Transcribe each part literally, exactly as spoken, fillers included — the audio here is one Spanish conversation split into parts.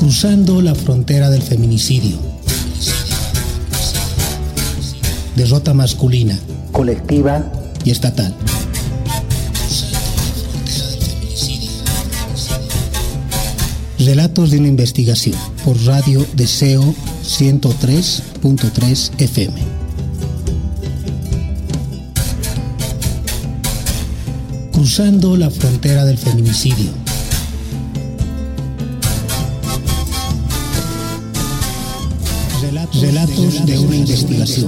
Cruzando la frontera del feminicidio. Derrota masculina, colectiva y estatal. Relatos de una investigación por Radio Deseo ciento tres punto tres F M. Cruzando la frontera del feminicidio. Relatos, Relatos de, de una investigación.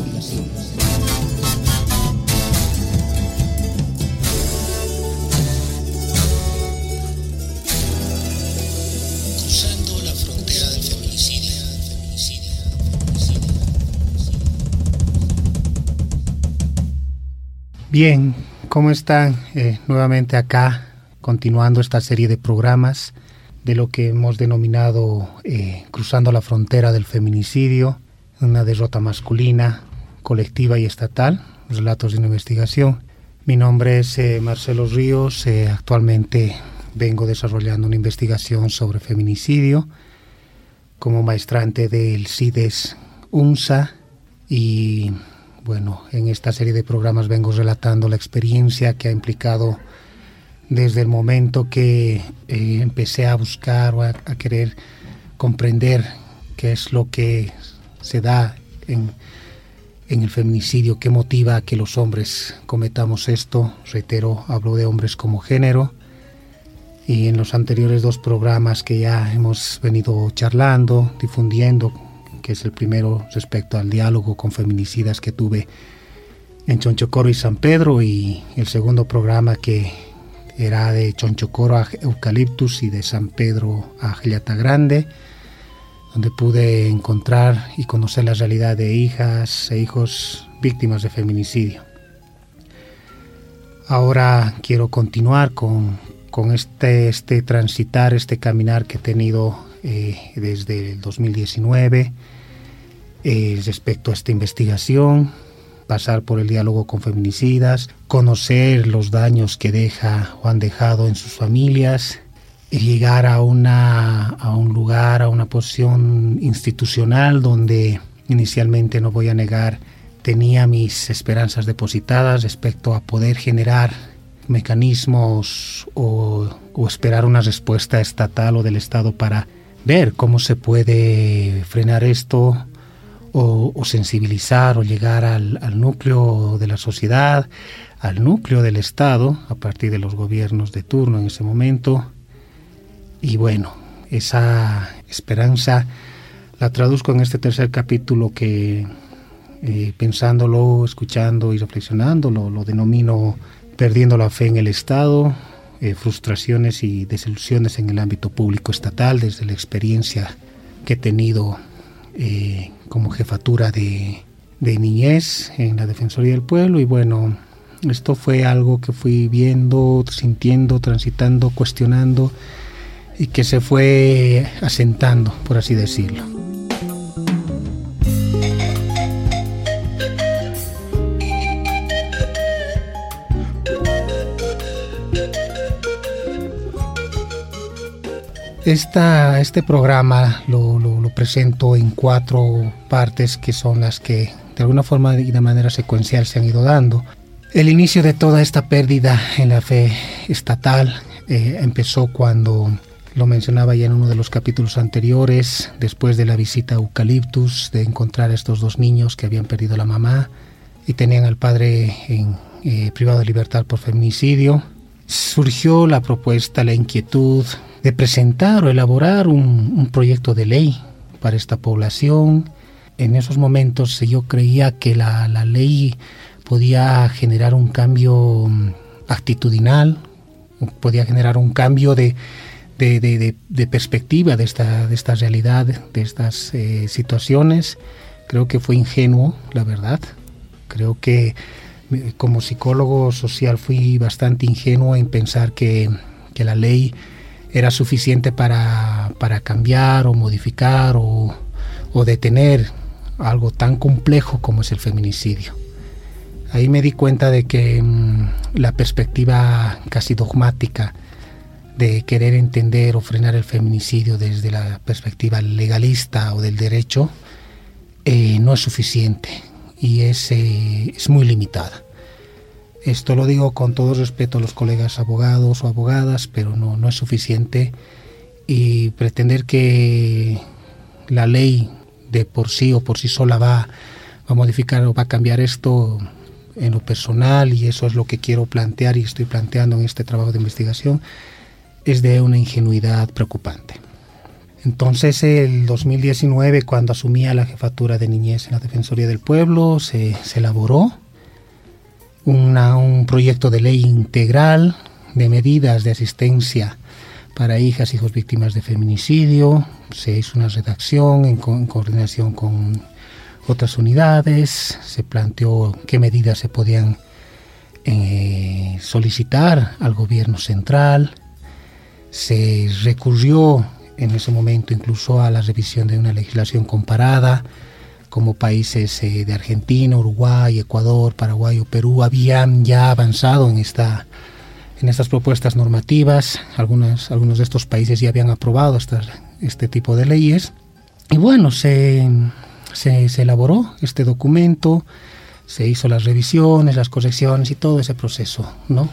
Cruzando la frontera del feminicidio. Bien, ¿cómo están? Eh, nuevamente acá, continuando esta serie de programas de lo que hemos denominado eh, Cruzando la frontera del feminicidio, una derrota masculina, colectiva y estatal, relatos de una investigación. Mi nombre es eh, Marcelo Ríos, eh, actualmente vengo desarrollando una investigación sobre feminicidio como maestrante del CIDES UNSA y bueno, en esta serie de programas vengo relatando la experiencia que ha implicado desde el momento que eh, empecé a buscar o a, a querer comprender qué es lo que se da en, en el feminicidio, qué motiva a que los hombres cometamos esto. Reitero, hablo de hombres como género. Y en los anteriores dos programas que ya hemos venido charlando, difundiendo, que es el primero respecto al diálogo con feminicidas que tuve en Chonchocoro y San Pedro, y el segundo programa que era de Chonchocoro a Eucaliptus y de San Pedro a Jillata Grande, donde pude encontrar y conocer la realidad de hijas e hijos víctimas de feminicidio. Ahora quiero continuar con, con este, este transitar, este caminar que he tenido eh, desde el dos mil diecinueve eh, respecto a esta investigación, pasar por el diálogo con feminicidas, conocer los daños que deja o han dejado en sus familias y llegar a, una, a un lugar, a una posición institucional donde inicialmente, no voy a negar, tenía mis esperanzas depositadas respecto a poder generar mecanismos o, o esperar una respuesta estatal o del Estado para ver cómo se puede frenar esto, O, o sensibilizar o llegar al, al núcleo de la sociedad, al núcleo del Estado, a partir de los gobiernos de turno en ese momento. Y bueno, esa esperanza la traduzco en este tercer capítulo que, eh, pensándolo, escuchando y reflexionando, lo, lo denomino Perdiendo la fe en el Estado, eh, frustraciones y desilusiones en el ámbito público estatal, desde la experiencia que he tenido Eh, como jefatura de, de niñez en la Defensoría del Pueblo. Y bueno, esto fue algo que fui viendo, sintiendo, transitando, cuestionando y que se fue asentando, por así decirlo. Esta, este programa lo, lo, lo presento en cuatro partes que son las que de alguna forma y de manera secuencial se han ido dando. El inicio de toda esta pérdida en la fe estatal eh, empezó cuando, lo mencionaba ya en uno de los capítulos anteriores, después de la visita a Eucaliptus, de encontrar a estos dos niños que habían perdido a la mamá y tenían al padre en, eh, privado de libertad por feminicidio. Surgió la propuesta, la inquietud de presentar o elaborar un, un proyecto de ley para esta población. En esos momentos yo creía que la, la ley podía generar un cambio actitudinal, podía generar un cambio de, de, de, de, de perspectiva de esta, de esta realidad, de estas eh, situaciones. Creo que fue ingenuo, la verdad. Creo que como psicólogo social fui bastante ingenuo en pensar que, que la ley era suficiente para, para cambiar o modificar o, o detener algo tan complejo como es el feminicidio. Ahí me di cuenta de que mmm, la perspectiva casi dogmática de querer entender o frenar el feminicidio desde la perspectiva legalista o del derecho eh, no es suficiente y es, eh, es muy limitada. Esto lo digo con todo respeto a los colegas abogados o abogadas, pero no, no es suficiente, y pretender que la ley de por sí o por sí sola va, va a modificar o va a cambiar esto en lo personal, y eso es lo que quiero plantear y estoy planteando en este trabajo de investigación, es de una ingenuidad preocupante. Entonces, el dos mil diecinueve, cuando asumía la jefatura de niñez en la Defensoría del Pueblo, se, se elaboró una, un proyecto de ley integral de medidas de asistencia para hijas e hijos víctimas de feminicidio. Se hizo una redacción en, co- en coordinación con otras unidades, se planteó qué medidas se podían eh, solicitar al gobierno central, se recurrió en ese momento incluso a la revisión de una legislación comparada, como países eh, de Argentina, Uruguay, Ecuador, Paraguay o Perú habían ya avanzado en esta en estas propuestas normativas. Algunos, algunos de estos países ya habían aprobado estas, este tipo de leyes. Y bueno, se, se, se elaboró este documento, se hizo las revisiones, las correcciones y todo ese proceso, ¿no?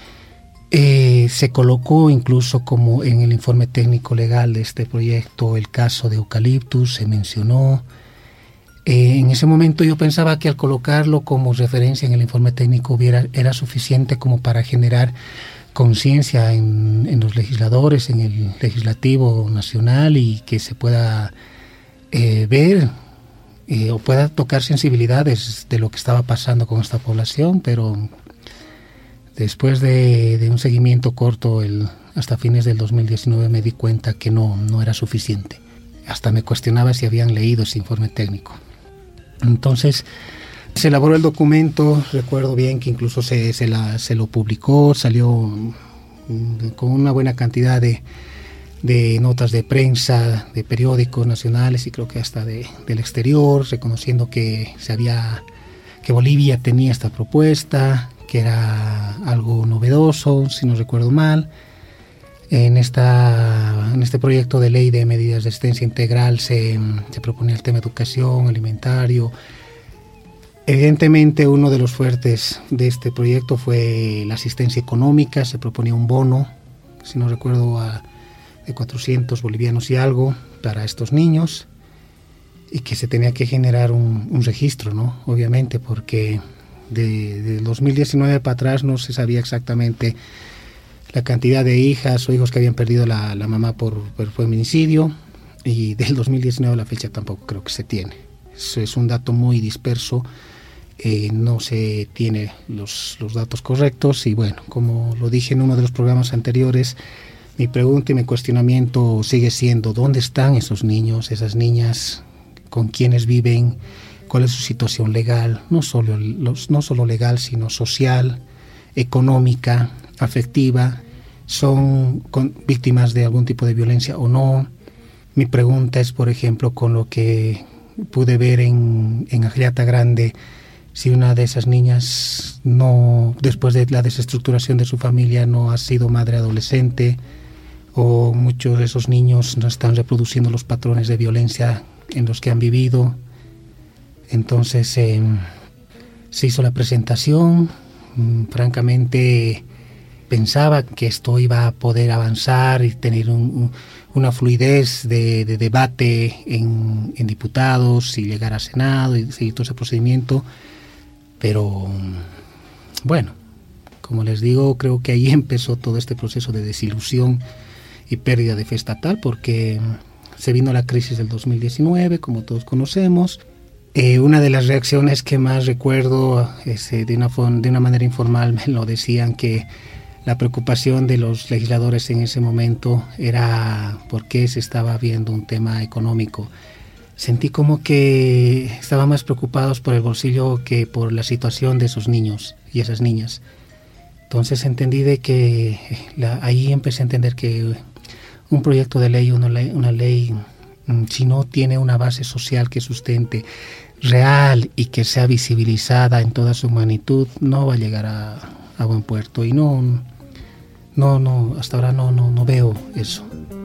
Eh, se colocó incluso como en el informe técnico legal de este proyecto el caso de Eucaliptus, se mencionó. Eh, en ese momento yo pensaba que al colocarlo como referencia en el informe técnico hubiera, era suficiente como para generar conciencia en, en los legisladores, en el legislativo nacional, y que se pueda eh, ver eh, o pueda tocar sensibilidades de lo que estaba pasando con esta población, pero después de, de un seguimiento corto el, hasta fines del dos mil diecinueve me di cuenta que no, no era suficiente. Hasta me cuestionaba si habían leído ese informe técnico. Entonces se elaboró el documento, recuerdo bien que incluso se, se, la, se lo publicó, salió con una buena cantidad de, de notas de prensa, de periódicos nacionales y creo que hasta de, del exterior, reconociendo que, se había, que Bolivia tenía esta propuesta, que era algo novedoso, si no recuerdo mal. En, esta, en este proyecto de ley de medidas de asistencia integral se, se proponía el tema educación, alimentario. Evidentemente uno de los fuertes de este proyecto fue la asistencia económica, se proponía un bono, si no recuerdo, a, de cuatrocientos bolivianos y algo para estos niños, y que se tenía que generar un, un registro, ¿no? Obviamente, porque de, de dos mil diecinueve para atrás no se sabía exactamente la cantidad de hijas o hijos que habían perdido la, la mamá por, por feminicidio, y del dos mil diecinueve a la fecha tampoco creo que se tiene. Eso es un dato muy disperso, eh, no se tiene los, los datos correctos, y bueno, como lo dije en uno de los programas anteriores, mi pregunta y mi cuestionamiento sigue siendo: ¿dónde están esos niños, esas niñas, con quienes viven, cuál es su situación legal, no solo, los, no solo legal, sino social, económica, afectiva? ¿Son con, víctimas de algún tipo de violencia o no? Mi pregunta es, por ejemplo, con lo que pude ver en, en Ajliata Grande, si una de esas niñas, no, después de la desestructuración de su familia, no ha sido madre adolescente, o muchos de esos niños no están reproduciendo los patrones de violencia en los que han vivido. Entonces eh, se hizo la presentación. Francamente pensaba que esto iba a poder avanzar y tener un, un, una fluidez de, de debate en, en diputados y llegar a Senado y seguir todo ese procedimiento, pero bueno, como les digo, creo que ahí empezó todo este proceso de desilusión y pérdida de fe estatal, porque se vino la crisis del dos mil diecinueve, como todos conocemos. Eh, una de las reacciones que más recuerdo es, eh, de, una, de una manera informal me lo decían, que la preocupación de los legisladores en ese momento era por qué se estaba viendo un tema económico. Sentí como que estaban más preocupados por el bolsillo que por la situación de esos niños y esas niñas. Entonces entendí de que la, ahí empecé a entender que un proyecto de ley, una ley, una ley, si no tiene una base social que sustente, real y que sea visibilizada en toda su magnitud, no va a llegar a, a buen puerto. Y no, no, no, hasta ahora no, no, no veo eso.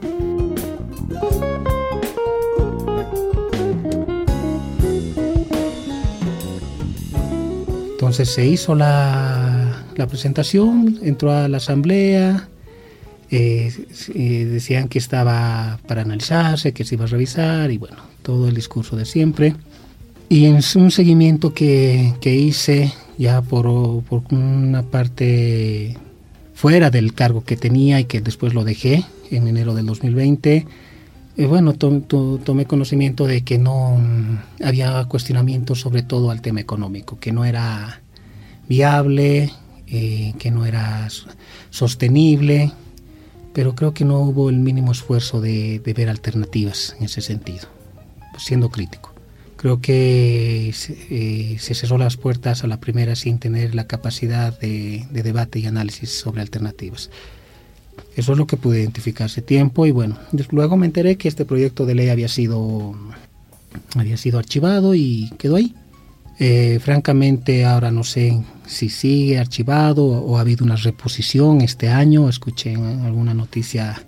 Entonces se hizo la, la presentación, entró a la asamblea, eh, eh, decían que estaba para analizarse, que se iba a revisar y bueno, todo el discurso de siempre. Y en un seguimiento que, que hice ya por, por una parte fuera del cargo que tenía y que después lo dejé en enero del dos mil veinte, eh, bueno, to, to, tomé conocimiento de que no había cuestionamientos sobre todo al tema económico, que no era viable, eh, que no era sostenible, pero creo que no hubo el mínimo esfuerzo de, de ver alternativas en ese sentido, pues siendo crítico. Creo que eh, se cerró las puertas a la primera sin tener la capacidad de, de debate y análisis sobre alternativas. Eso es lo que pude identificar hace tiempo y bueno, luego me enteré que este proyecto de ley había sido, había sido archivado y quedó ahí. Eh, francamente ahora no sé si sigue archivado o ha habido una reposición este año. Escuché en alguna noticia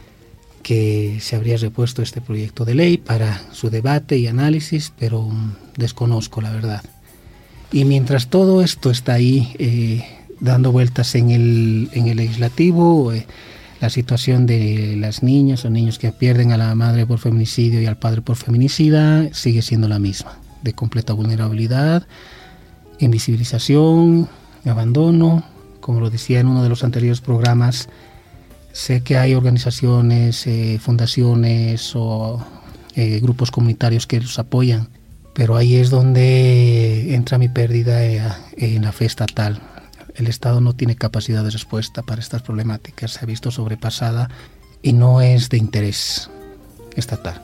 que se habría repuesto este proyecto de ley para su debate y análisis, pero um, desconozco la verdad. Y mientras todo esto está ahí eh, dando vueltas en el, en el legislativo, eh, la situación de las niñas o niños que pierden a la madre por feminicidio y al padre por feminicida sigue siendo la misma, de completa vulnerabilidad, invisibilización, abandono. Como lo decía en uno de los anteriores programas, sé que hay organizaciones, eh, fundaciones o eh, grupos comunitarios que los apoyan, pero ahí es donde entra mi pérdida eh, en la fe estatal. El Estado no tiene capacidad de respuesta para estas problemáticas, se ha visto sobrepasada y no es de interés estatal.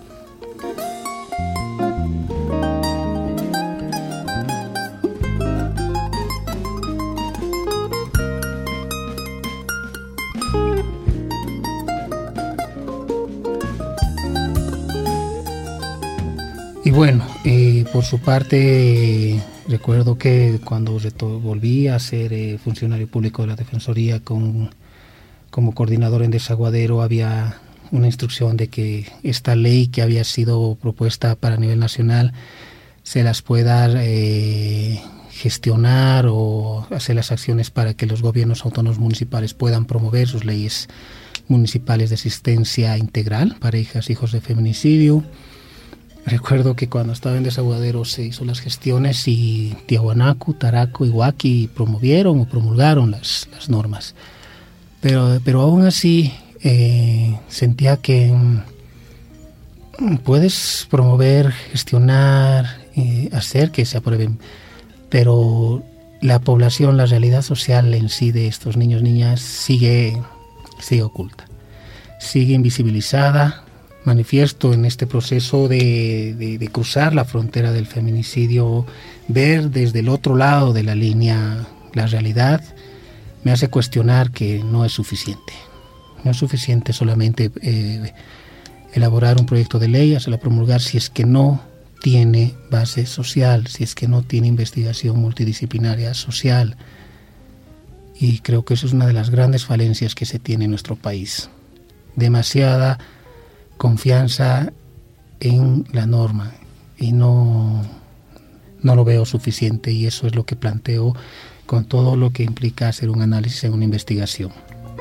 Y bueno, eh, por su parte, eh, recuerdo que cuando volví a ser eh, funcionario público de la Defensoría con, como coordinador en Desaguadero, había una instrucción de que esta ley que había sido propuesta para nivel nacional se las pueda eh, gestionar o hacer las acciones para que los gobiernos autónomos municipales puedan promover sus leyes municipales de asistencia integral para hijas e hijos de feminicidio. Recuerdo que cuando estaba en Desaguadero se hizo las gestiones y Tiahuanaco, Taraco y Huaki promovieron o promulgaron las, las normas. Pero, pero aún así eh, sentía que mm, puedes promover, gestionar, eh, hacer que se aprueben, pero la población, la realidad social en sí de estos niños, niñas, sigue, sigue oculta, sigue invisibilizada. Manifiesto en este proceso de, de, de cruzar la frontera del feminicidio, ver desde el otro lado de la línea la realidad, me hace cuestionar que no es suficiente. No es suficiente solamente eh, elaborar un proyecto de ley, hacerla promulgar, si es que no tiene base social, si es que no tiene investigación multidisciplinaria social. Y creo que eso es una de las grandes falencias que se tiene en nuestro país. Demasiada confianza en la norma y no, no lo veo suficiente, y eso es lo que planteo con todo lo que implica hacer un análisis en una investigación.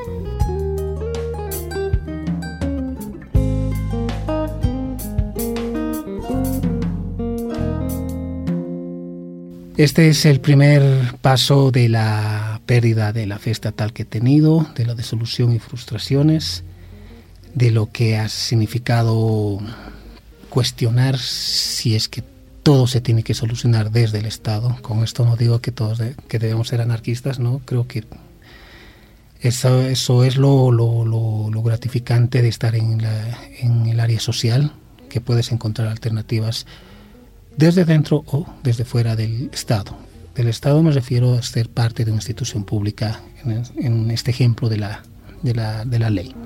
Este es el primer paso de la pérdida de la fe estatal que he tenido, de la desilusión y frustraciones, de lo que ha significado cuestionar si es que todo se tiene que solucionar desde el Estado. Con esto no digo que todos de, que debemos ser anarquistas, ¿no? Creo que eso, eso es lo, lo, lo, lo gratificante de estar en, la, en el área social, que puedes encontrar alternativas desde dentro o desde fuera del Estado. Del Estado me refiero a ser parte de una institución pública, en, en este ejemplo de la, de la, de la ley.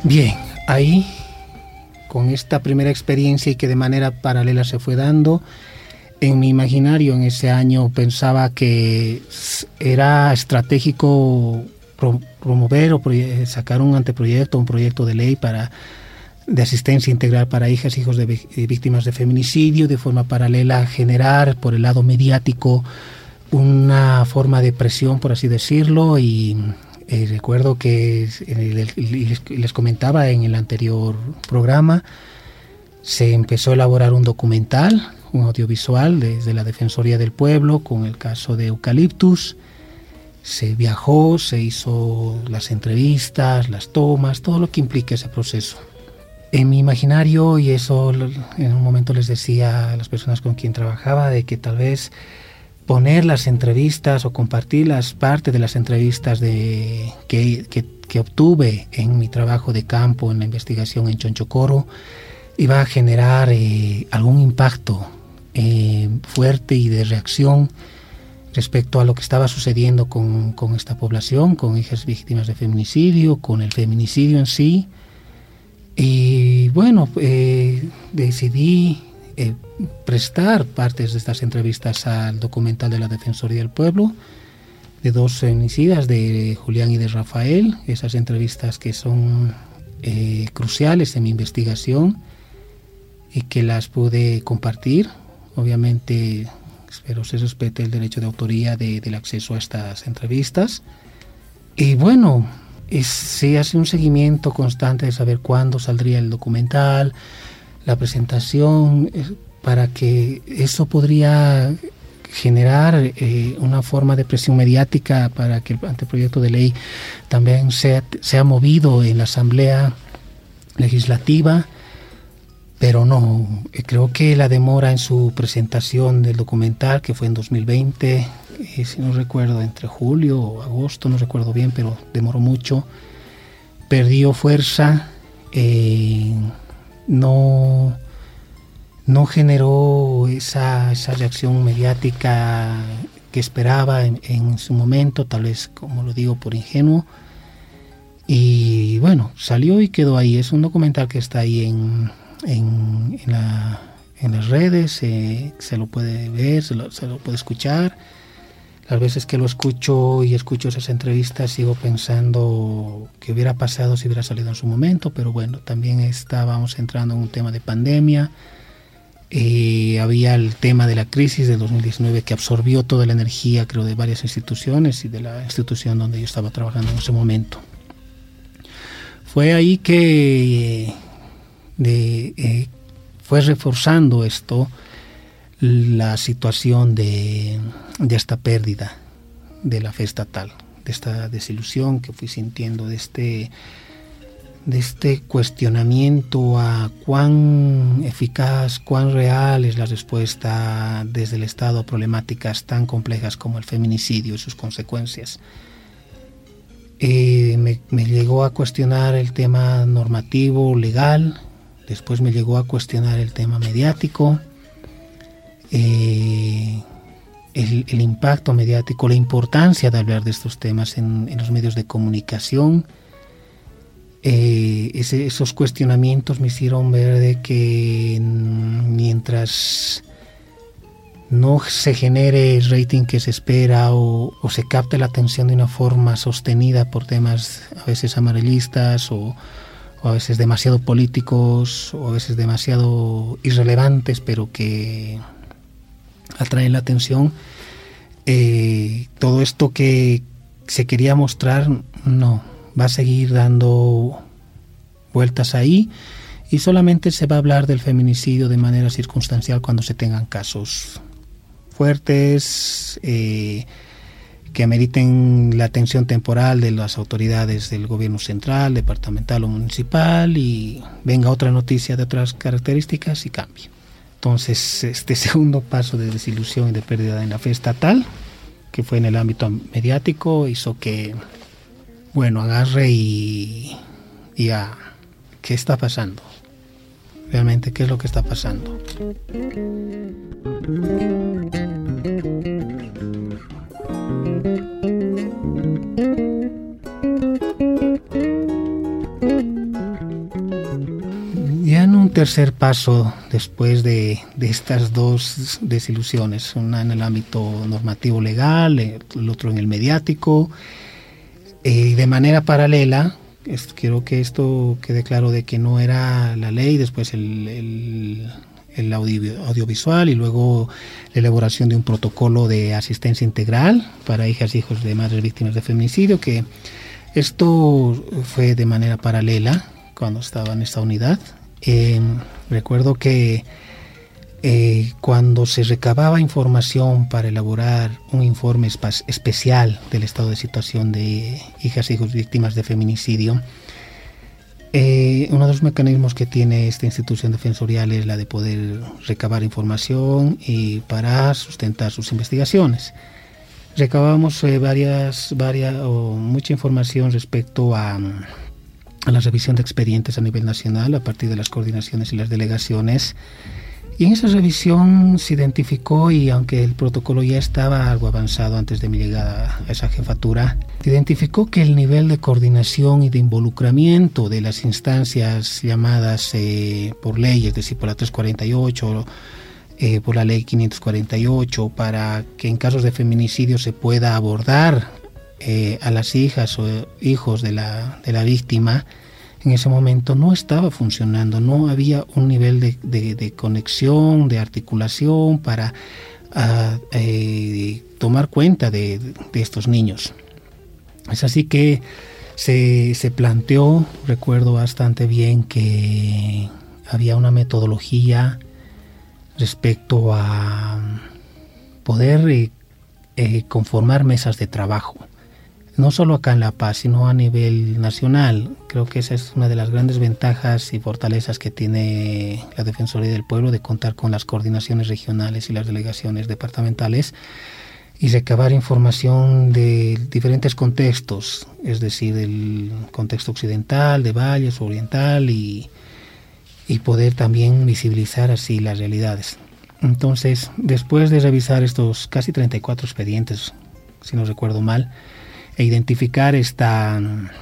Bien, ahí, con esta primera experiencia y que de manera paralela se fue dando, en mi imaginario en ese año pensaba que era estratégico pro, promover o proye- sacar un anteproyecto, un proyecto de ley para de asistencia integral para hijas e hijos de, de víctimas de feminicidio, de forma paralela generar por el lado mediático una forma de presión, por así decirlo, y eh, recuerdo que eh, les, les comentaba en el anterior programa, se empezó a elaborar un documental, un audiovisual desde la Defensoría del Pueblo con el caso de Eucaliptus. Se viajó, se hizo las entrevistas, las tomas, todo lo que implica ese proceso. En mi imaginario, y eso en un momento les decía a las personas con quien trabajaba, de que tal vez poner las entrevistas o compartir las partes de las entrevistas de, que, que, que obtuve en mi trabajo de campo, en la investigación en Chonchocoro, iba a generar eh, algún impacto eh, fuerte y de reacción respecto a lo que estaba sucediendo con, con esta población, con hijas víctimas de feminicidio, con el feminicidio en sí. Y bueno, eh, decidí eh, prestar partes de estas entrevistas al documental de la Defensoría del Pueblo, de dos feminicidas, de Julián y de Rafael, esas entrevistas que son eh, cruciales en mi investigación y que las pude compartir. Obviamente espero se respete el derecho de autoría de, del acceso a estas entrevistas. Y bueno, es, se hace un seguimiento constante de saber cuándo saldría el documental, la presentación, eh, para que eso podría generar eh, una forma de presión mediática para que el anteproyecto de ley también sea, sea movido en la Asamblea Legislativa. Pero no, creo que la demora en su presentación del documental, que fue en dos mil veinte, eh, si no recuerdo, entre julio o agosto, no recuerdo bien, pero demoró mucho, perdió fuerza, eh, no, no generó esa, esa reacción mediática que esperaba en, en su momento, tal vez, como lo digo, por ingenuo. Y bueno, salió y quedó ahí. Es un documental que está ahí en... En, en, la, en las redes, eh, se lo puede ver, se lo, se lo puede escuchar. Las veces que lo escucho y escucho esas entrevistas sigo pensando qué hubiera pasado si hubiera salido en su momento, pero bueno, también estábamos entrando en un tema de pandemia, eh, había el tema de la crisis del dos mil diecinueve que absorbió toda la energía, creo, de varias instituciones y de la institución donde yo estaba trabajando en ese momento. Fue ahí que... Eh, De, eh, fue reforzando esto la situación de, de esta pérdida de la fe estatal, de esta desilusión que fui sintiendo, de este, de este cuestionamiento a cuán eficaz, cuán real es la respuesta desde el Estado a problemáticas tan complejas como el feminicidio y sus consecuencias. Eh, me, me llegó a cuestionar el tema normativo, legal. Después me llegó a cuestionar el tema mediático, eh, el, el impacto mediático, la importancia de hablar de estos temas en, en los medios de comunicación. Eh, ese, esos cuestionamientos me hicieron ver de que mientras no se genere el rating que se espera o, o se capte la atención de una forma sostenida por temas a veces amarillistas o o a veces demasiado políticos, o a veces demasiado irrelevantes, pero que atraen la atención. Eh, todo esto que se quería mostrar, no, va a seguir dando vueltas ahí, y solamente se va a hablar del feminicidio de manera circunstancial cuando se tengan casos fuertes, eh, que ameriten la atención temporal de las autoridades del gobierno central, departamental o municipal, y venga otra noticia de otras características y cambie. Entonces, este segundo paso de desilusión y de pérdida en la fe estatal, que fue en el ámbito mediático, hizo que, bueno, agarre y diga, ¿qué está pasando? Realmente, ¿qué es lo que está pasando? tercer paso después de, de estas dos desilusiones, una en el ámbito normativo legal, el otro en el mediático, y eh, de manera paralela, es, quiero que esto quede claro de que no era la ley, después el, el, el audio, audiovisual y luego la elaboración de un protocolo de asistencia integral para hijas y hijos de madres víctimas de feminicidio, que esto fue de manera paralela cuando estaba en esta unidad. Eh, recuerdo que eh, cuando se recababa información para elaborar un informe espa- especial del estado de situación de hijas e hijos víctimas de feminicidio, eh, uno de los mecanismos que tiene esta institución defensorial es la de poder recabar información y para sustentar sus investigaciones. Recabamos eh, varias, varias o mucha información respecto a a la revisión de expedientes a nivel nacional a partir de las coordinaciones y las delegaciones, y en esa revisión se identificó, y aunque el protocolo ya estaba algo avanzado antes de mi llegada a esa jefatura, se identificó que el nivel de coordinación y de involucramiento de las instancias llamadas eh, por ley, es decir, por la trescientos cuarenta y ocho, eh, por la ley quinientos cuarenta y ocho, para que en casos de feminicidio se pueda abordar Eh, a las hijas o hijos de la, de la víctima, en ese momento no estaba funcionando, no había un nivel de, de, de conexión, de articulación para uh, eh, tomar cuenta de, de estos niños. Es así que se, se planteó, recuerdo bastante bien, que había una metodología respecto a poder eh, eh, conformar mesas de trabajo. No solo acá en La Paz, sino a nivel nacional. Creo que esa es una de las grandes ventajas y fortalezas que tiene la Defensoría del Pueblo, de contar con las coordinaciones regionales y las delegaciones departamentales y recabar información de diferentes contextos, es decir, del contexto occidental, de valles, oriental, y, y poder también visibilizar así las realidades. Entonces, después de revisar estos casi treinta y cuatro expedientes, si no recuerdo mal, e identificar esta,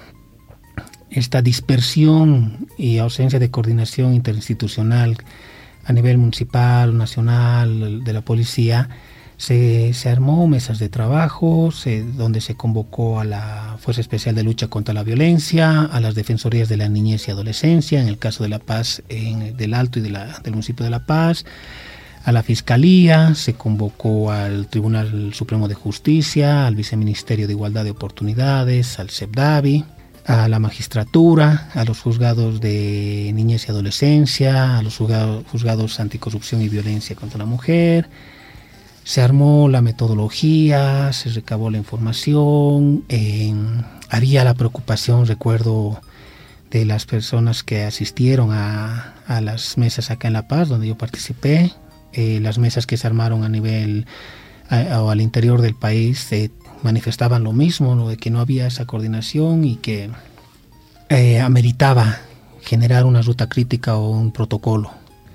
esta dispersión y ausencia de coordinación interinstitucional a nivel municipal, nacional, de la policía, se, se armó mesas de trabajo se, donde se convocó a la Fuerza Especial de Lucha contra la Violencia, a las Defensorías de la Niñez y Adolescencia, en el caso de La Paz, en, del Alto y de la, del municipio de La Paz, a la Fiscalía, se convocó al Tribunal Supremo de Justicia, al Viceministerio de Igualdad de Oportunidades, al CEPDAVI, a la magistratura, a los juzgados de niñez y adolescencia, a los juzgados, juzgados anticorrupción y violencia contra la mujer. Se armó la metodología, se recabó la información, eh, había la preocupación, recuerdo, de las personas que asistieron a, a las mesas acá en La Paz, donde yo participé. Eh, las mesas que se armaron a nivel a, o al interior del país eh, manifestaban lo mismo, ¿no? De que no había esa coordinación y que eh, ameritaba generar una ruta crítica o un protocolo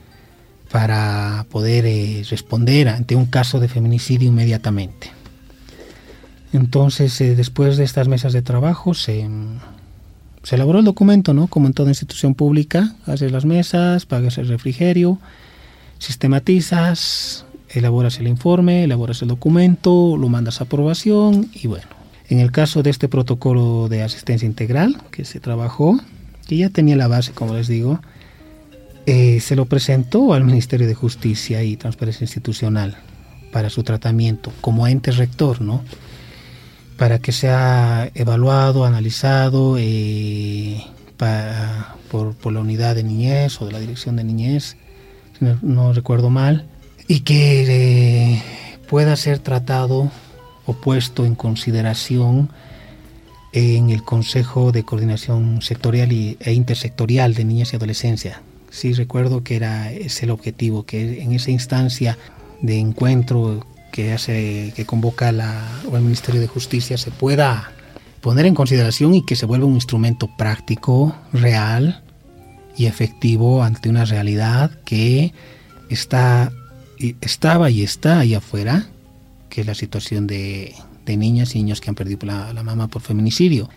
para poder eh, responder ante un caso de feminicidio inmediatamente. Entonces, eh, después de estas mesas de trabajo se, se elaboró el documento, ¿no? Como en toda institución pública, haces las mesas, pagas el refrigerio, sistematizas, elaboras el informe, elaboras el documento, lo mandas a aprobación. Y bueno, en el caso de este protocolo de asistencia integral que se trabajó, que ya tenía la base, como les digo, eh, se lo presentó al Ministerio de Justicia y Transparencia Institucional para su tratamiento como ente rector, ¿no? Para que sea evaluado, analizado eh, para, por, por la unidad de niñez o de la dirección de niñez, no, no recuerdo mal, y que eh, pueda ser tratado o puesto en consideración en el Consejo de Coordinación Sectorial y, e Intersectorial de Niñez y Adolescencia. Sí recuerdo que era ese el objetivo, que en esa instancia de encuentro que hace, que convoca la, o el Ministerio de Justicia, se pueda poner en consideración y que se vuelva un instrumento práctico, real y efectivo ante una realidad que está, estaba y está ahí afuera, que es la situación de, de niñas y niños que han perdido la, la mamá por feminicidio.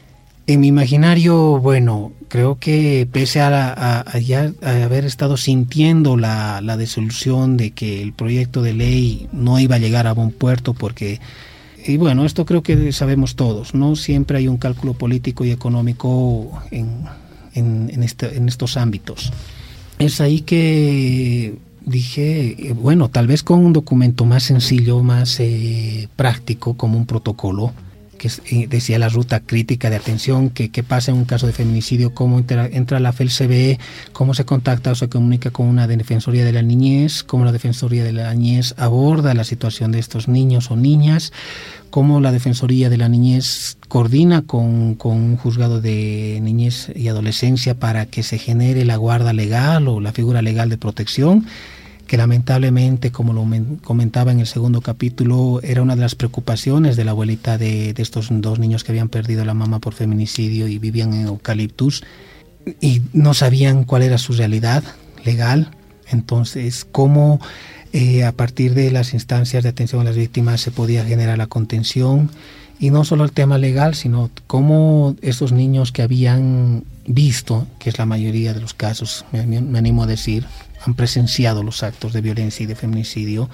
En mi imaginario, bueno, creo que pese a, a, a ya a haber estado sintiendo la, la desilusión de que el proyecto de ley no iba a llegar a buen puerto, porque, y bueno, esto creo que sabemos todos, ¿no? Siempre hay un cálculo político y económico en, en, en, este, en estos ámbitos. Es ahí que dije, bueno, tal vez con un documento más sencillo, más eh, práctico, como un protocolo, que decía la ruta crítica de atención, que qué pasa en un caso de feminicidio, cómo entra, entra la F E L C B E, cómo se contacta o se comunica con una Defensoría de la Niñez, cómo la Defensoría de la Niñez aborda la situación de estos niños o niñas, cómo la Defensoría de la Niñez coordina con, con un juzgado de niñez y adolescencia para que se genere la guarda legal o la figura legal de protección, que lamentablemente, como lo comentaba en el segundo capítulo, era una de las preocupaciones de la abuelita de, de estos dos niños que habían perdido a la mamá por feminicidio y vivían en Eucaliptus y no sabían cuál era su realidad legal. Entonces, cómo eh, a partir de las instancias de atención a las víctimas se podía generar la contención, y no solo el tema legal, sino cómo estos niños que habían visto, que es la mayoría de los casos, me, me animo a decir, han presenciado los actos de violencia y de feminicidio,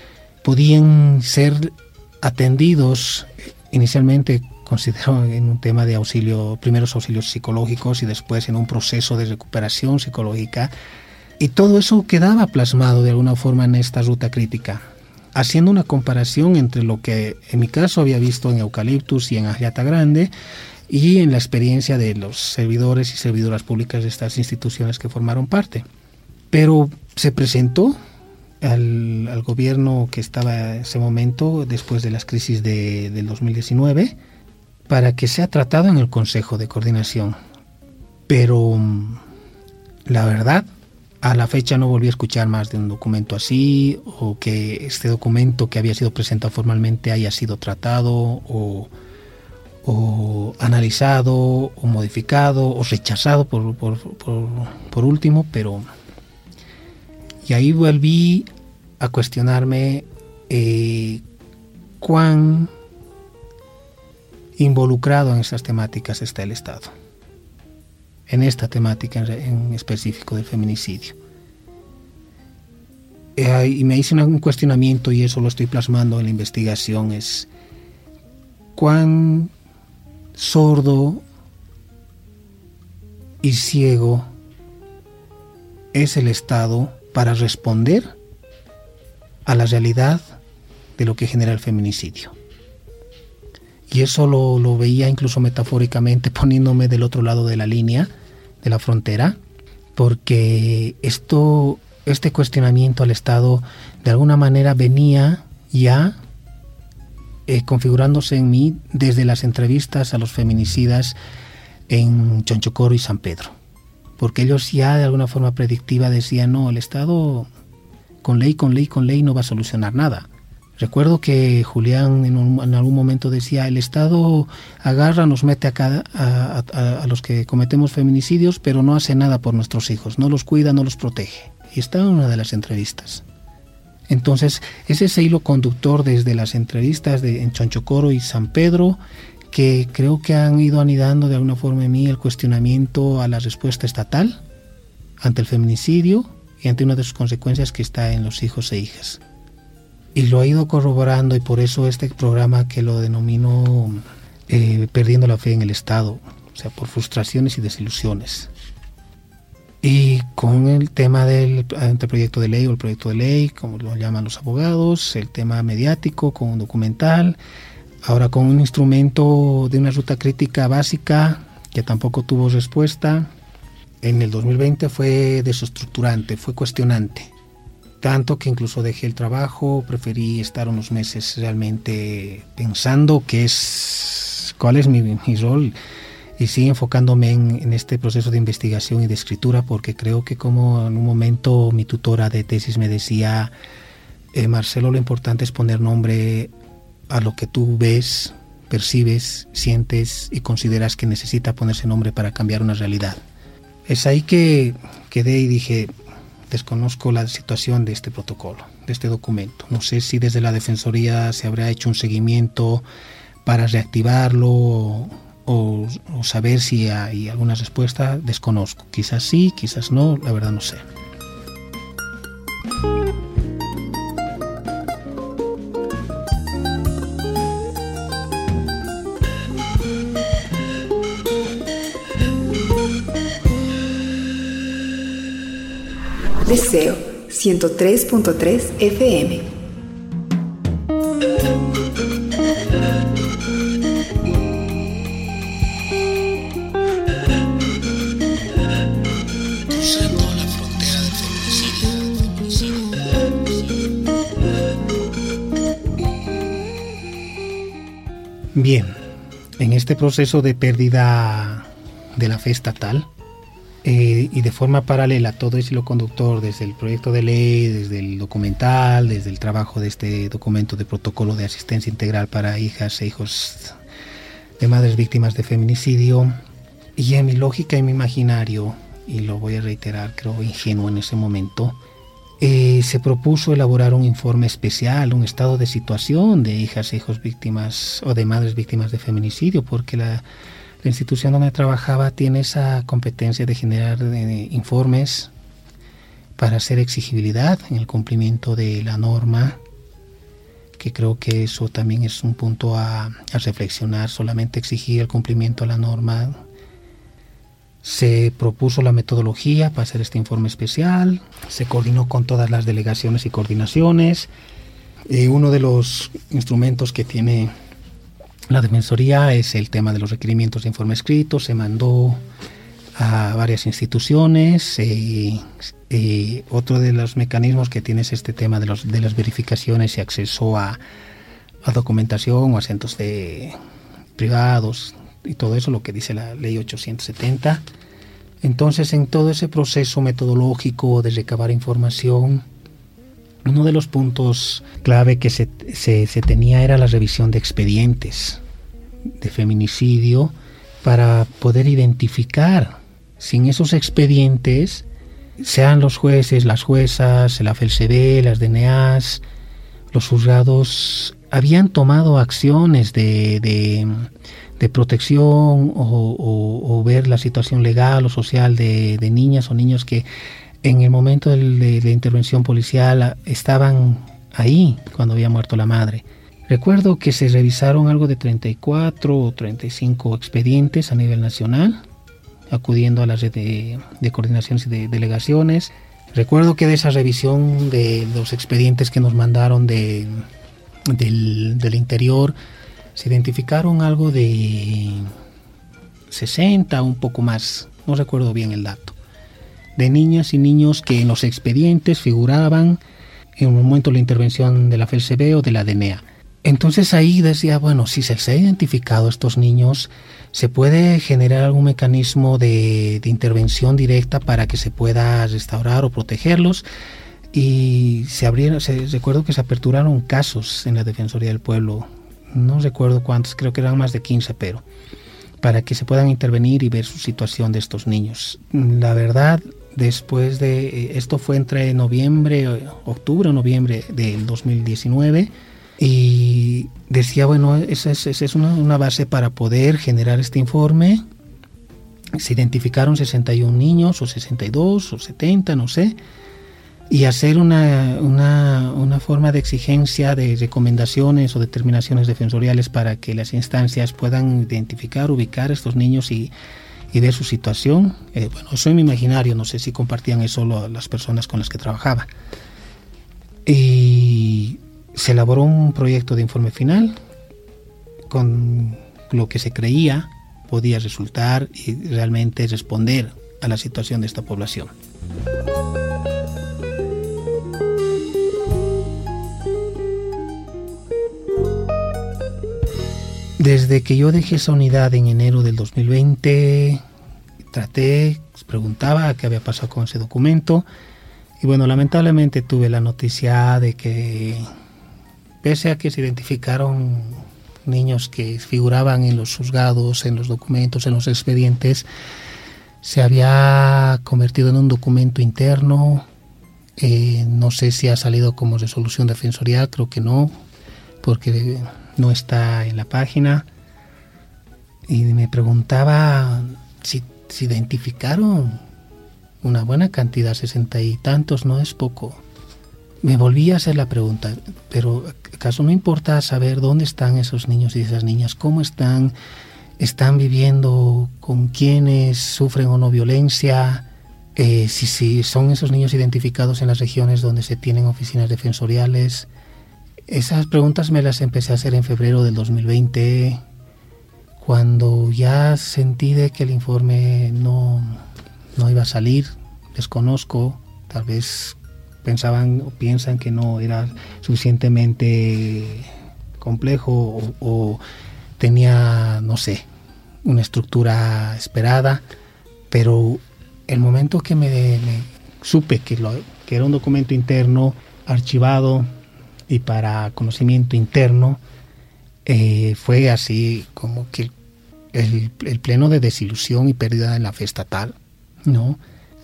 podían ser atendidos inicialmente, considero, en un tema de auxilio, primeros auxilios psicológicos y después en un proceso de recuperación psicológica, y todo eso quedaba plasmado de alguna forma en esta ruta crítica, haciendo una comparación entre lo que en mi caso había visto en Eucaliptus y en Ajayata Grande, y en la experiencia de los servidores y servidoras públicas de estas instituciones que formaron parte. Pero se presentó al, al gobierno que estaba en ese momento, después de las crisis de, del dos mil diecinueve, para que sea tratado en el Consejo de Coordinación. Pero la verdad, a la fecha no volví a escuchar más de un documento así, o que este documento que había sido presentado formalmente haya sido tratado o, o analizado o modificado o rechazado por, por, por, por último, pero... Y ahí volví a cuestionarme eh, cuán involucrado en estas temáticas está el Estado, en esta temática en, en específico del feminicidio. Eh, y me hice un cuestionamiento, y eso lo estoy plasmando en la investigación, es cuán sordo y ciego es el Estado para responder a la realidad de lo que genera el feminicidio. Y eso lo, lo veía incluso metafóricamente, poniéndome del otro lado de la línea, de la frontera, porque esto, este cuestionamiento al Estado de alguna manera venía ya eh, configurándose en mí desde las entrevistas a los feminicidas en Chonchocoro y San Pedro. Porque ellos ya de alguna forma predictiva decían, no, el Estado con ley, con ley, con ley no va a solucionar nada. Recuerdo que Julián en, un, en algún momento decía, el Estado agarra, nos mete a, cada, a, a, a los que cometemos feminicidios, pero no hace nada por nuestros hijos, no los cuida, no los protege. Y está en una de las entrevistas. Entonces, es ese hilo conductor desde las entrevistas de, en Chonchocoro y San Pedro, que creo que han ido anidando de alguna forma en mí el cuestionamiento a la respuesta estatal ante el feminicidio y ante una de sus consecuencias que está en los hijos e hijas. Y lo he ido corroborando, y por eso este programa que lo denomino eh, Perdiendo la Fe en el Estado, o sea, por frustraciones y desilusiones. Y con el tema del anteproyecto de ley o el proyecto de ley, como lo llaman los abogados, el tema mediático con un documental, ahora con un instrumento de una ruta crítica básica que tampoco tuvo respuesta. En el dos mil veinte fue desestructurante, fue cuestionante. Tanto que incluso dejé el trabajo, preferí estar unos meses realmente pensando qué es, cuál es mi, mi rol, y sí enfocándome en, en este proceso de investigación y de escritura, porque creo que, como en un momento mi tutora de tesis me decía, eh, Marcelo, lo importante es poner nombre a lo que tú ves, percibes, sientes y consideras que necesita ponerse nombre para cambiar una realidad. Es ahí que quedé y dije, desconozco la situación de este protocolo, de este documento. No sé si desde la Defensoría se habrá hecho un seguimiento para reactivarlo o, o saber si hay alguna respuesta, desconozco. Quizás sí, quizás no, la verdad no sé. Deseo ciento tres punto tres F M. Cruzando la frontera del feminicidio. Bien, en este proceso de pérdida de la fe estatal, Eh, y de forma paralela todo ese hilo conductor, desde el proyecto de ley, desde el documental, desde el trabajo de este documento de protocolo de asistencia integral para hijas e hijos de madres víctimas de feminicidio, y en mi lógica y mi imaginario, y lo voy a reiterar, creo ingenuo en ese momento, eh, se propuso elaborar un informe especial, un estado de situación de hijas e hijos víctimas o de madres víctimas de feminicidio, porque la La institución donde trabajaba tiene esa competencia de generar eh, informes para hacer exigibilidad en el cumplimiento de la norma, que creo que eso también es un punto a, a reflexionar. Solamente exigir el cumplimiento a la norma. Se propuso la metodología para hacer este informe especial, se coordinó con todas las delegaciones y coordinaciones. Eh, uno de los instrumentos que tiene la Defensoría es el tema de los requerimientos de informe escrito. Se mandó a varias instituciones. Eh, eh, otro de los mecanismos que tiene es este tema de, los, de las verificaciones y acceso a, a documentación o a centros de privados y todo eso, lo que dice la ley ochocientos setenta. Entonces, en todo ese proceso metodológico de recabar información, uno de los puntos clave que se, se, se tenía era la revisión de expedientes de feminicidio para poder identificar si en esos expedientes, sean los jueces, las juezas, la F E L C B, las D N As, los juzgados, habían tomado acciones de, de, de protección o, o, o ver la situación legal o social de, de niñas o niños que en el momento de, de, de intervención policial estaban ahí cuando había muerto la madre. Recuerdo que se revisaron algo de treinta y cuatro o treinta y cinco expedientes a nivel nacional, acudiendo a la red de, de coordinaciones y de delegaciones. Recuerdo que de esa revisión de los expedientes que nos mandaron de, del, del interior, se identificaron algo de sesenta, un poco más, no recuerdo bien el dato, de niñas y niños que en los expedientes figuraban en un momento de la intervención de la F E L C B o de la D N A. Entonces ahí decía, bueno, si se ha identificado a estos niños, se puede generar algún mecanismo de, de intervención directa para que se pueda restaurar o protegerlos. Y se abrieron, se, recuerdo que se aperturaron casos en la Defensoría del Pueblo, no recuerdo cuántos, creo que eran más de quince, pero para que se puedan intervenir y ver su situación de estos niños. La verdad, después de, esto fue entre noviembre, octubre o noviembre del dos mil diecinueve, y decía, bueno, esa es, esa es una, una base para poder generar este informe. Se identificaron sesenta y un niños, o sesenta y dos, o setenta, no sé, y hacer una, una, una forma de exigencia de recomendaciones o determinaciones defensoriales para que las instancias puedan identificar, ubicar a estos niños y, y ver su situación. Eh, bueno, eso en mi imaginario, no sé si compartían eso lo, las personas con las que trabajaba. Y se elaboró un proyecto de informe final con lo que se creía podía resultar y realmente responder a la situación de esta población. Desde que yo dejé esa unidad en enero del dos mil veinte, traté, preguntaba qué había pasado con ese documento, y bueno, lamentablemente tuve la noticia de que, pese a que se identificaron niños que figuraban en los juzgados, en los documentos, en los expedientes, se había convertido en un documento interno. Eh, no sé si ha salido como resolución defensorial, creo que no, porque no está en la página. y me preguntaba si se identificaron una buena cantidad, sesenta y tantos, no es poco. Me volví a hacer la pregunta, pero ¿acaso no importa saber dónde están esos niños y esas niñas? ¿Cómo están? ¿Están viviendo? ¿Con quiénes sufren o no violencia? Eh, si, si son esos niños identificados en las regiones donde se tienen oficinas defensoriales. Esas preguntas me las empecé a hacer en febrero del dos mil veinte, cuando ya sentí de que el informe no, no iba a salir. Desconozco, tal vez pensaban o piensan que no era suficientemente complejo o, o tenía, no sé, una estructura esperada, pero el momento que me, me supe que, lo, que era un documento interno archivado y para conocimiento interno, eh, fue así como que el, el pleno de desilusión y pérdida en la fe estatal, ¿no?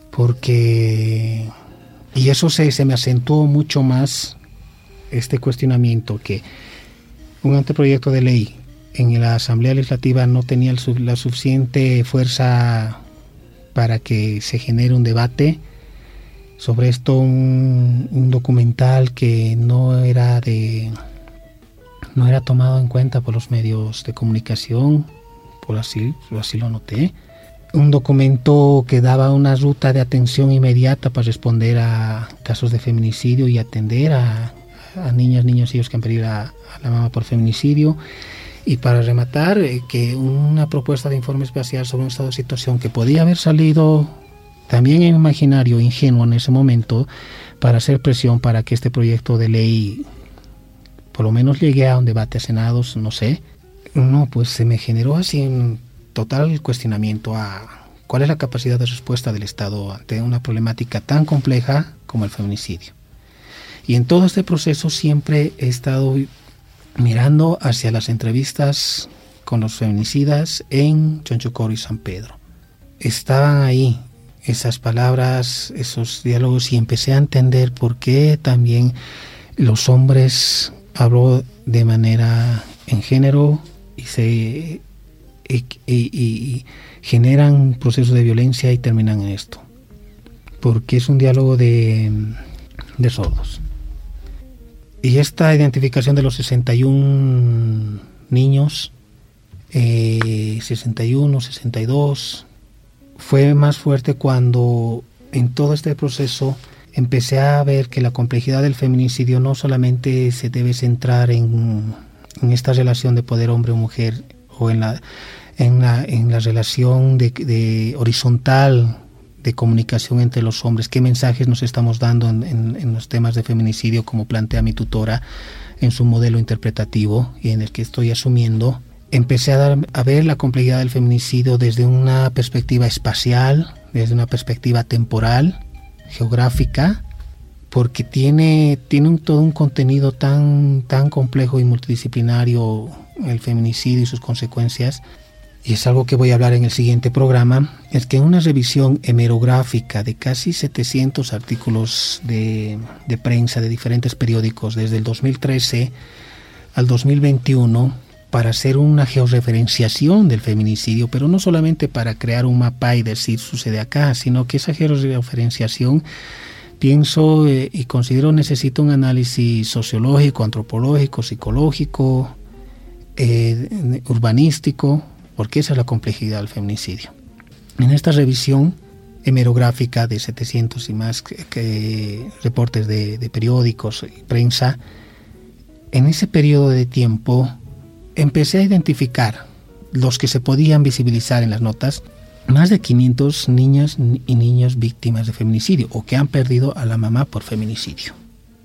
Porque, y eso se, se me acentuó mucho más, este cuestionamiento, que un anteproyecto de ley en la Asamblea Legislativa no tenía el, la suficiente fuerza para que se genere un debate sobre esto, un, un documental que no era de no era tomado en cuenta por los medios de comunicación, por así, así lo noté. Un documento que daba una ruta de atención inmediata para responder a casos de feminicidio y atender a, a niñas, niños y hijos que han perdido a, a la mamá por feminicidio. Y para rematar, eh, que una propuesta de informe especial sobre un estado de situación que podía haber salido también en imaginario ingenuo en ese momento, para hacer presión para que este proyecto de ley por lo menos llegue a un debate a senados, no sé. No, pues se me generó así un total cuestionamiento a cuál es la capacidad de respuesta del Estado ante una problemática tan compleja como el feminicidio. Y en todo este proceso siempre he estado mirando hacia las entrevistas con los feminicidas en Chonchocoro y San Pedro. Estaban ahí esas palabras, esos diálogos, y empecé a entender por qué también los hombres habló de manera en género y se y, y, y generan procesos de violencia y terminan en esto, porque es un diálogo de, de sordos. Y esta identificación de los sesenta y uno niños, eh, sesenta y uno, sesenta y dos, fue más fuerte cuando en todo este proceso empecé a ver que la complejidad del feminicidio no solamente se debe centrar en, en esta relación de poder hombre o mujer, o en la, en la, en la relación de, de horizontal de comunicación entre los hombres, qué mensajes nos estamos dando en, en, en los temas de feminicidio, como plantea mi tutora en su modelo interpretativo y en el que estoy asumiendo. Empecé a, dar, a ver la complejidad del feminicidio desde una perspectiva espacial, desde una perspectiva temporal, geográfica, porque tiene, tiene un, todo un contenido tan, tan complejo y multidisciplinario, el feminicidio y sus consecuencias. Y es algo que voy a hablar en el siguiente programa, es que en una revisión hemerográfica de casi setecientos artículos de, de prensa de diferentes periódicos desde el dos mil trece al dos mil veintiuno, para hacer una georreferenciación del feminicidio, pero no solamente para crear un mapa y decir sucede acá, sino que esa georreferenciación, pienso eh, y considero necesita un análisis sociológico, antropológico, psicológico, eh, urbanístico, porque esa es la complejidad del feminicidio. En esta revisión hemerográfica de setecientos y más que, que reportes de, de periódicos y prensa, en ese periodo de tiempo empecé a identificar los que se podían visibilizar en las notas, más de quinientas niñas y niños víctimas de feminicidio o que han perdido a la mamá por feminicidio.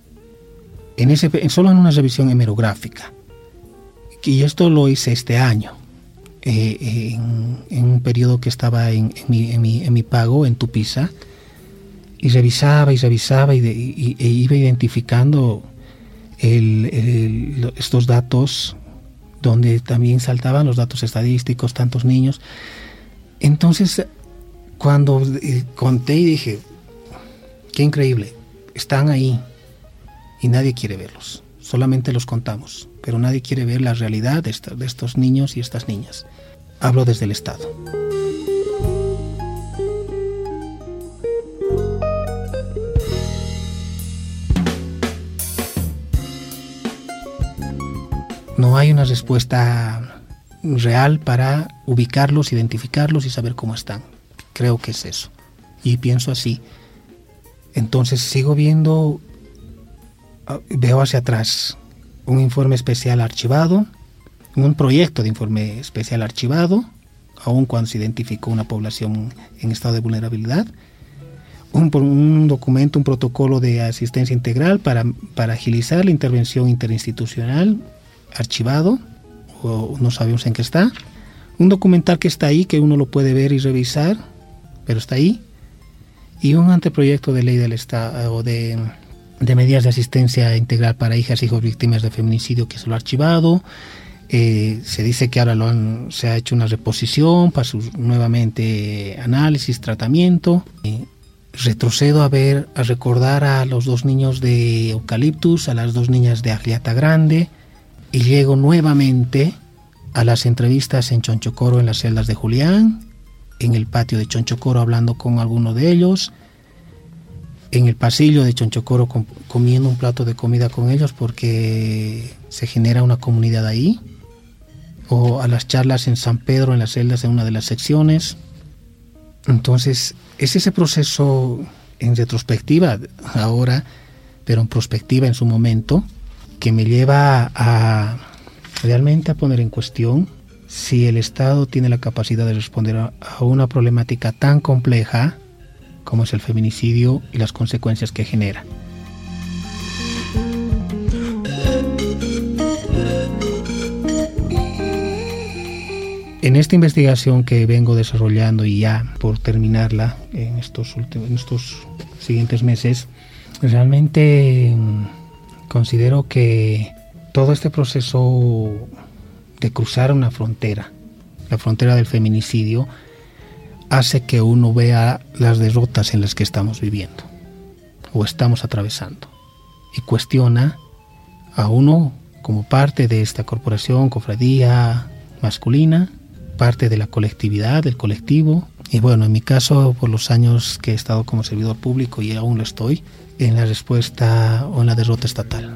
En ese, solo en una revisión hemerográfica. Y esto lo hice este año, eh, en, en un periodo que estaba en, en, mi, en, mi, en mi pago en Tupiza, y revisaba y revisaba y, de, y, e iba identificando el, el, estos datos, donde también saltaban los datos estadísticos, tantos niños. Entonces, cuando conté y dije, qué increíble, están ahí y nadie quiere verlos, solamente los contamos, pero nadie quiere ver la realidad de, esta, de estos niños y estas niñas. hablo desde el Estado. No hay una respuesta real para ubicarlos, identificarlos y saber cómo están. Creo que es eso. Y pienso así. Entonces sigo viendo, veo hacia atrás un informe especial archivado, un proyecto de informe especial archivado, aun cuando se identificó una población en estado de vulnerabilidad, un, un documento, un protocolo de asistencia integral para, para agilizar la intervención interinstitucional, archivado, o no sabemos en qué está, un documental que está ahí, que uno lo puede ver y revisar, pero está ahí, y un anteproyecto de ley del Estado de, de medidas de asistencia integral para hijas e hijos víctimas de feminicidio, que se lo ha archivado. Eh, se dice que ahora lo han, se ha hecho una reposición para su nuevamente análisis, tratamiento. Eh, retrocedo a ver, a recordar a los dos niños de Eucaliptus, a las dos niñas de Agliata Grande, y llego nuevamente a las entrevistas en Chonchocoro, en las celdas de Julián, en el patio de Chonchocoro hablando con alguno de ellos, en el pasillo de Chonchocoro com- comiendo un plato de comida con ellos porque se genera una comunidad ahí, o a las charlas en San Pedro, en las celdas, en una de las secciones. Entonces es ese proceso en retrospectiva ahora, pero en prospectiva en su momento, que me lleva a realmente a poner en cuestión si el Estado tiene la capacidad de responder a, a una problemática tan compleja como es el feminicidio y las consecuencias que genera. En esta investigación que vengo desarrollando y ya por terminarla en estos últimos, en estos siguientes meses, realmente considero que todo este proceso de cruzar una frontera, la frontera del feminicidio, hace que uno vea las derrotas en las que estamos viviendo o estamos atravesando y cuestiona a uno como parte de esta corporación, cofradía masculina, parte de la colectividad, del colectivo. Y bueno, en mi caso, por los años que he estado como servidor público y aún lo estoy, en la respuesta o en la derrota estatal.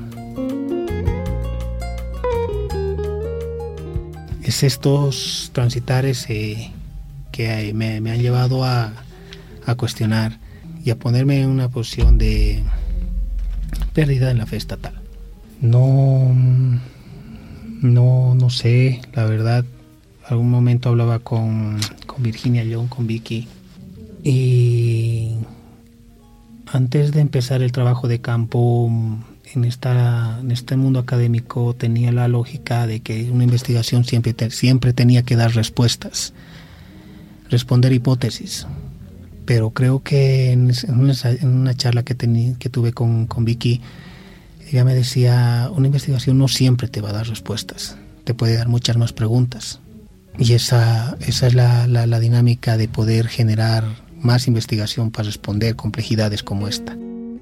Es estos transitares eh, que me, me han llevado a, a cuestionar y a ponerme en una posición de pérdida en la fe estatal. No, no, no sé, la verdad. Algún momento hablaba con, con Virginia Young, con Vicky, y antes de empezar el trabajo de campo en, esta, en este mundo académico tenía la lógica de que una investigación siempre, te, siempre tenía que dar respuestas, responder hipótesis. Pero creo que en, en, una, en una charla que, tení, que tuve con, con Vicky, ella me decía, una investigación no siempre te va a dar respuestas, te puede dar muchas más preguntas. Y esa, esa es la, la, la dinámica de poder generar más investigación para responder complejidades como esta.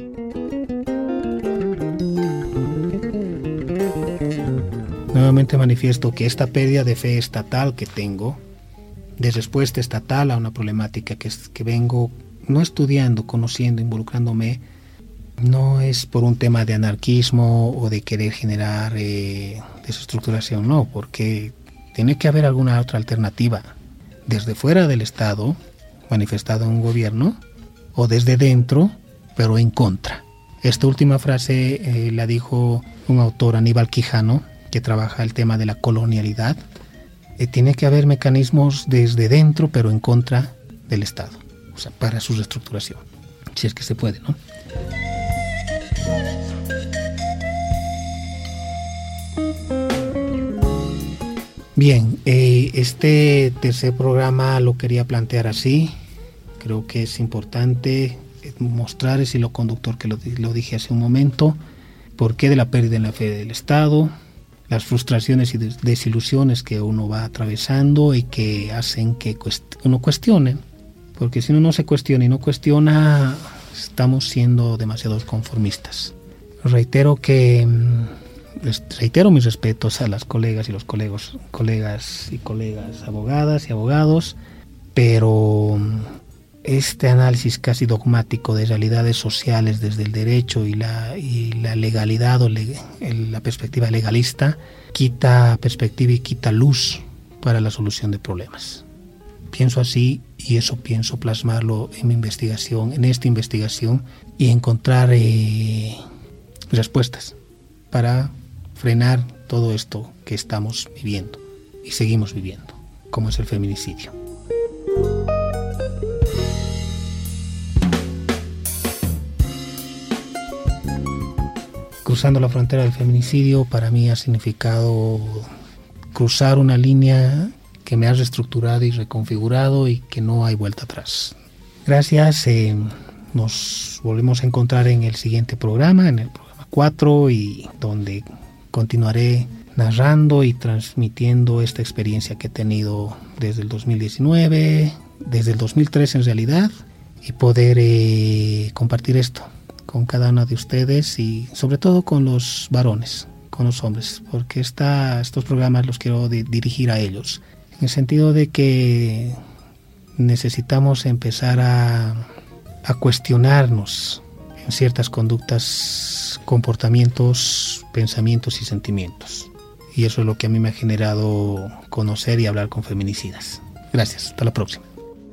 Nuevamente manifiesto que esta pérdida de fe estatal que tengo, de respuesta estatal a una problemática que, que vengo no estudiando, conociendo, involucrándome, no es por un tema de anarquismo o de querer generar eh, desestructuración, no, porque tiene que haber alguna otra alternativa, desde fuera del Estado, manifestado en un gobierno, o desde dentro, pero en contra. Esta última frase eh, la dijo un autor, Aníbal Quijano, que trabaja el tema de la colonialidad. Eh, tiene que haber mecanismos desde dentro, pero en contra del Estado, o sea, para su reestructuración, si es que se puede, ¿no? Bien, eh, este tercer programa lo quería plantear así. Creo que es importante mostrar ese hilo conductor que lo, lo dije hace un momento. ¿Por qué de la pérdida en la fe del Estado? Las frustraciones y desilusiones que uno va atravesando y que hacen que cuest- uno cuestione. Porque si uno no se cuestiona y no cuestiona, estamos siendo demasiado conformistas. Reitero que les reitero mis respetos a las colegas y los colegos, colegas y colegas abogadas y abogados, pero este análisis casi dogmático de realidades sociales desde el derecho y la, y la legalidad o le, el, la perspectiva legalista quita perspectiva y quita luz para la solución de problemas. Pienso así y eso pienso plasmarlo en mi investigación, en esta investigación y encontrar eh, respuestas para frenar todo esto que estamos viviendo y seguimos viviendo, como es el feminicidio. Cruzando la frontera del feminicidio para mí ha significado cruzar una línea que me ha reestructurado y reconfigurado y que no hay vuelta atrás. Gracias, eh, nos volvemos a encontrar en el siguiente programa, en el programa cuatro, y donde continuaré narrando y transmitiendo esta experiencia que he tenido desde el dos mil diecinueve, desde el dos mil tres en realidad, y poder eh, compartir esto con cada uno de ustedes y sobre todo con los varones, con los hombres, porque esta, estos programas los quiero di- dirigir a ellos, en el sentido de que necesitamos empezar a, a cuestionarnos en ciertas conductas, comportamientos, pensamientos y sentimientos. Y eso es lo que a mí me ha generado conocer y hablar con feminicidas. Gracias, hasta la próxima.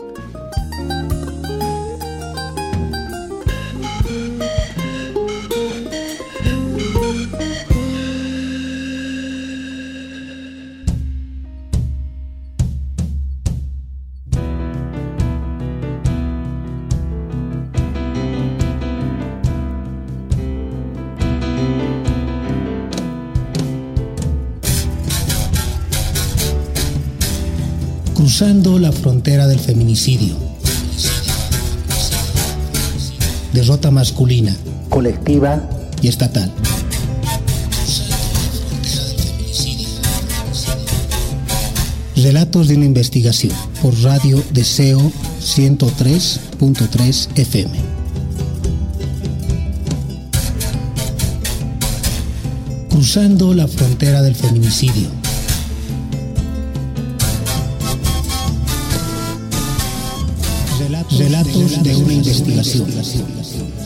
Cruzando la frontera del feminicidio. Derrota masculina, colectiva y estatal. Relatos de una investigación por Radio Deseo ciento tres punto tres F M. Cruzando la frontera del feminicidio. Relatos de una investigación.